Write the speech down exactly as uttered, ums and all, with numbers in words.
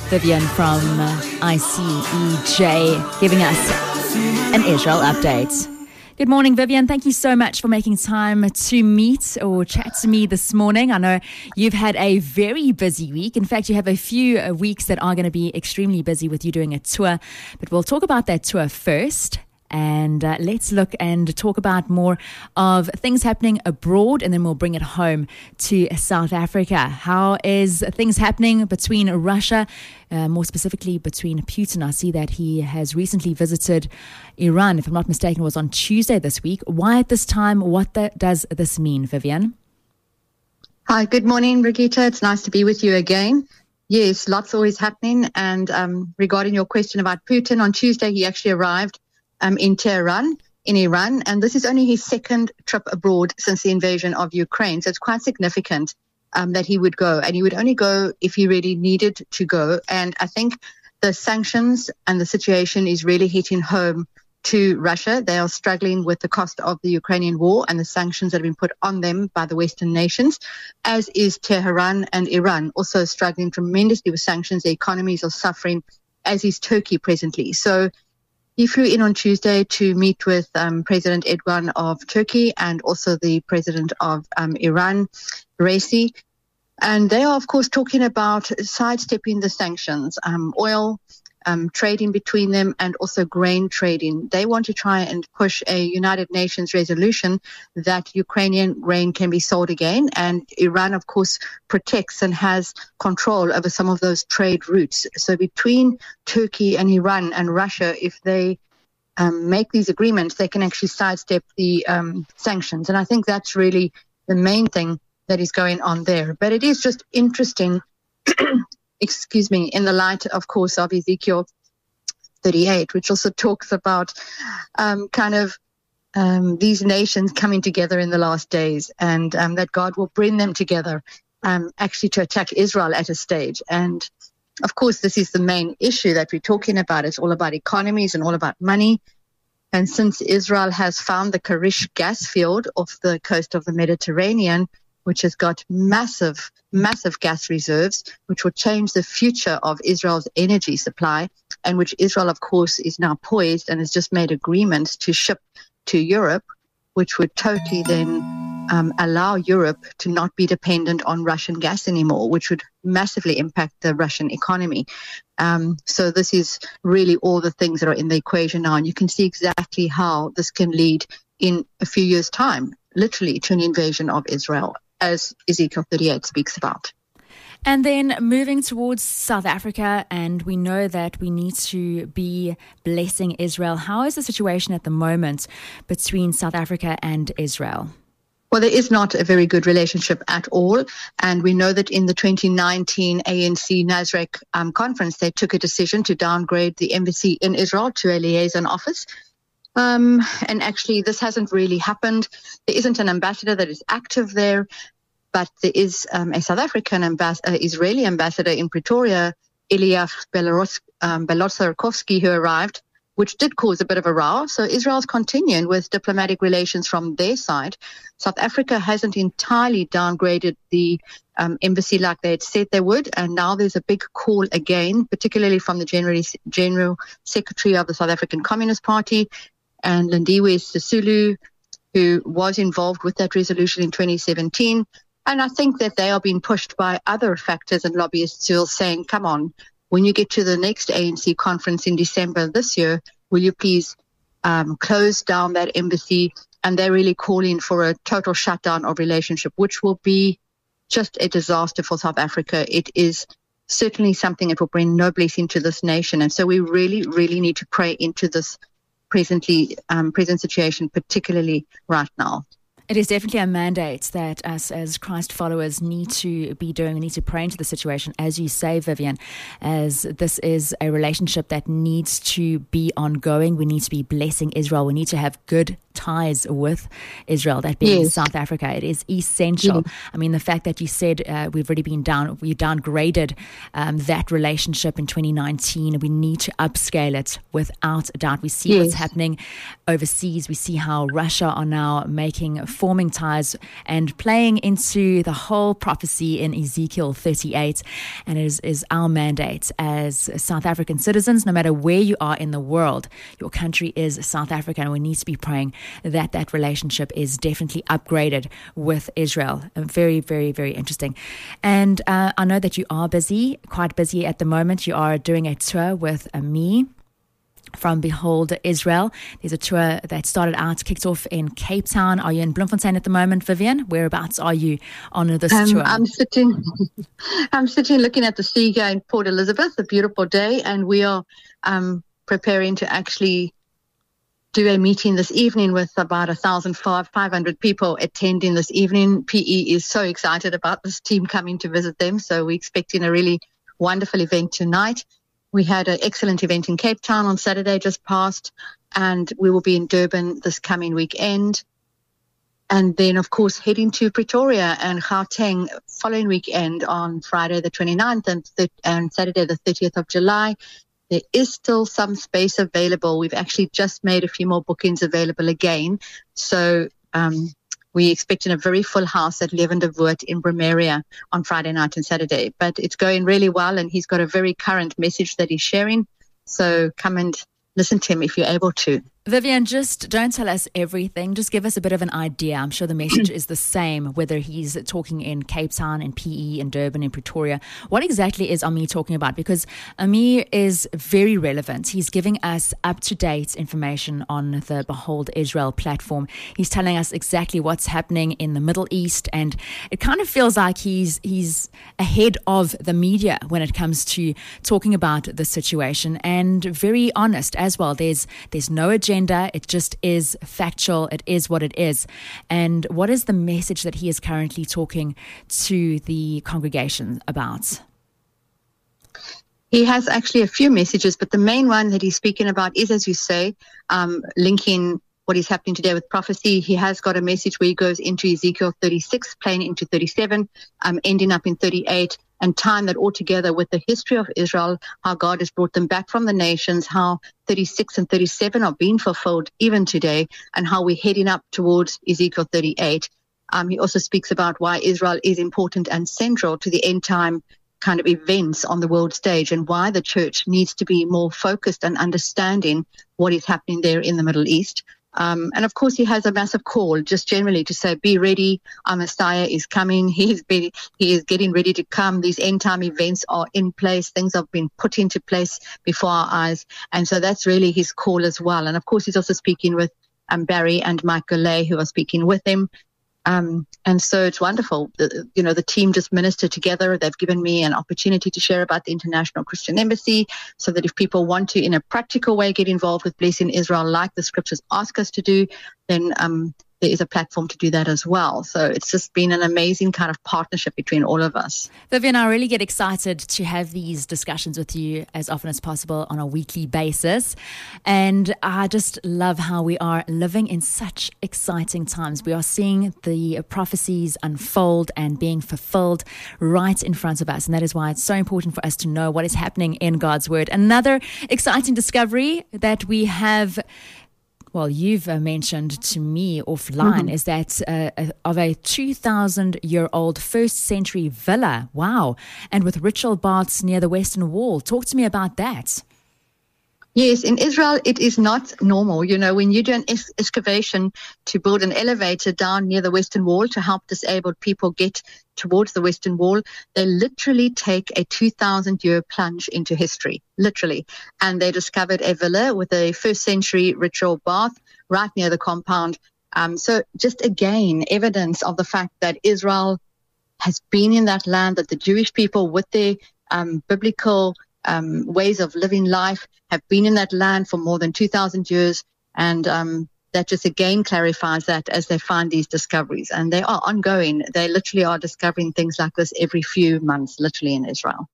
Vivian from I C E J giving us an Israel update. Good morning, Vivian. Thank you so much for making time to meet or chat to me this morning. I know you've had a very busy week. In fact, you have a few uh, weeks that are going to be extremely busy with you doing a tour. But we'll talk about that tour first. And uh, let's look and talk about more of things happening abroad, and then we'll bring it home to South Africa. How is things happening between Russia, uh, more specifically between Putin? I see that he has recently visited Iran, if I'm not mistaken, it was on Tuesday this week. Why at this time? What the, does this mean, Vivian? Hi, good morning, Brigitte. It's nice to be with you again. Yes, lots always happening. And um, regarding your question about Putin, on Tuesday he actually arrived Um, in Tehran, in Iran, and this is only his second trip abroad since the invasion of Ukraine. So it's quite significant um, that he would go, and he would only go if he really needed to go. And I think the sanctions and the situation is really hitting home to Russia. They are struggling with the cost of the Ukrainian war and the sanctions that have been put on them by the Western nations, as is Tehran and Iran, also struggling tremendously with sanctions. Their economies are suffering, as is Turkey presently. So he flew in on Tuesday to meet with um, President Erdogan of Turkey and also the President of um, Iran, Raisi. And they are, of course, talking about sidestepping the sanctions, um, oil um, trading between them, and also grain trading. They want to try and push a United Nations resolution that Ukrainian grain can be sold again. And Iran, of course, protects and has control over some of those trade routes. So between Turkey and Iran and Russia, if they um, make these agreements, they can actually sidestep the um, sanctions. And I think that's really the main thing that is going on there. But it is just interesting, excuse me, in the light, of course, of Ezekiel thirty-eight, which also talks about um, kind of um, these nations coming together in the last days, and um, that God will bring them together um, actually to attack Israel at a stage. And of course, this is the main issue that we're talking about. It's all about economies and all about money. And since Israel has found the Karish gas field off the coast of the Mediterranean, which has got massive, massive gas reserves, which will change the future of Israel's energy supply, and which Israel, of course, is now poised and has just made agreements to ship to Europe, which would totally then um, allow Europe to not be dependent on Russian gas anymore, which would massively impact the Russian economy. Um, so this is really all the things that are in the equation now, and you can see exactly how this can lead in a few years' time, literally, to an invasion of Israel, as Ezekiel thirty-eight speaks about. And then moving towards South Africa, and we know that we need to be blessing Israel. How is the situation at the moment between South Africa and Israel? Well, there is not a very good relationship at all. And we know that in the twenty nineteen A N C Nasrec um, conference, they took a decision to downgrade the embassy in Israel to a liaison office. Um, and actually, this hasn't really happened. There isn't an ambassador that is active there, but there is um, a South African ambas- uh, Israeli ambassador in Pretoria, Ilya Beloros- um, Belosarkovsky, who arrived, which did cause a bit of a row. So Israel's continuing with diplomatic relations from their side. South Africa hasn't entirely downgraded the um, embassy like they had said they would, and now there's a big call again, particularly from the General, General Secretary of the South African Communist Party, and Lindiwe Sisulu, who was involved with that resolution in twenty seventeen. And I think that they are being pushed by other factors and lobbyists who are saying, come on, when you get to the next A N C conference in December this year, will you please um, close down that embassy? And they're really calling for a total shutdown of relationship, which will be just a disaster for South Africa. It is certainly something that will bring no blessing to this nation. And so we really, really need to pray into this presently um, present situation, particularly right now. It is definitely a mandate that us as Christ followers need to be doing. We need to pray into the situation, as you say, Vivian, as this is a relationship that needs to be ongoing. We need to be blessing Israel. We need to have good ties with Israel, that being Yes. South Africa. It is essential. Yes. I mean, the fact that you said uh, we've already been down, we downgraded um, that relationship in twenty nineteen. We need to upscale it without a doubt. We see Yes. what's happening overseas. We see how Russia are now making, forming ties and playing into the whole prophecy in Ezekiel thirty-eight. And it is, is our mandate as South African citizens, no matter where you are in the world, your country is South Africa, and we need to be praying that that relationship is definitely upgraded with Israel. Very, very, very interesting. And uh, I know that you are busy, quite busy at the moment. You are doing a tour with uh, me from Behold Israel. There's a tour that started out, kicked off in Cape Town. Are you in Bloemfontein at the moment, Vivian? Whereabouts are you on this Um, tour? I'm sitting, I'm sitting looking at the sea here in Port Elizabeth, a beautiful day, and we are um, preparing to actually do a meeting this evening with about one thousand five hundred people attending this evening. P E is so excited about this team coming to visit them, so we're expecting a really wonderful event tonight. We had an excellent event in Cape Town on Saturday just past, and we will be in Durban this coming weekend. And then, of course, heading to Pretoria and Gauteng following weekend on Friday the twenty-ninth and, th- and Saturday the thirtieth of July. There is still some space available. We've actually just made a few more bookings available again. So um, we're expecting a very full house at Lavender Woord in Brumeria on Friday night and Saturday. But it's going really well, and he's got a very current message that he's sharing. So come and listen to him if you're able to. Vivian, just don't tell us everything. Just give us a bit of an idea. I'm sure the message is the same, whether he's talking in Cape Town, in P E, in Durban, in Pretoria. What exactly is Ami talking about? Because Ami is very relevant. He's giving us up-to-date information on the Behold Israel platform. He's telling us exactly what's happening in the Middle East, and it kind of feels like he's he's ahead of the media when it comes to talking about the situation, and very honest as well. There's there's no agenda. It just is factual. It is what it is. And what is the message that he is currently talking to the congregation about? He has actually a few messages, but the main one that he's speaking about is, as you say, um, linking what is happening today with prophecy. He has got a message where he goes into Ezekiel thirty-six, playing into thirty-seven, um, ending up in thirty-eight, and tying that all together with the history of Israel, how God has brought them back from the nations, how thirty-six and thirty-seven are being fulfilled even today, and how we're heading up towards Ezekiel thirty-eight. Um, he also speaks about why Israel is important and central to the end time kind of events on the world stage, and why the church needs to be more focused and understanding what is happening there in the Middle East. Um, and of course, he has a massive call just generally to say, be ready. Our Messiah is coming. He is, be, he is getting ready to come. These end time events are in place. Things have been put into place before our eyes. And so that's really his call as well. And of course, he's also speaking with um, Barry and Mike Golay, who are speaking with him. Um, and so it's wonderful. The, you know, the team just ministered together. They've given me an opportunity to share about the International Christian Embassy, so that if people want to, in a practical way, get involved with Blessing Israel, like the scriptures ask us to do, then um, there is a platform to do that as well. So it's just been an amazing kind of partnership between all of us. Vivian, I really get excited to have these discussions with you as often as possible on a weekly basis. And I just love how we are living in such exciting times. We are seeing the prophecies unfold and being fulfilled right in front of us. And that is why it's so important for us to know what is happening in God's Word. Another exciting discovery that we have, well, you've uh, mentioned to me offline, mm-hmm. is that uh, of a two thousand year old first century villa. Wow. And with ritual baths near the Western Wall. Talk to me about that. Yes, in Israel, it is not normal. You know, when you do an ex- excavation to build an elevator down near the Western Wall to help disabled people get towards the Western Wall, they literally take a two thousand year plunge into history, literally. And they discovered a villa with a first century ritual bath right near the compound. Um, so just again, evidence of the fact that Israel has been in that land, that the Jewish people with their um, biblical Um, ways of living life have been in that land for more than two thousand years. And um, that just again clarifies that as they find these discoveries. And they are ongoing. They literally are discovering things like this every few months, literally in Israel.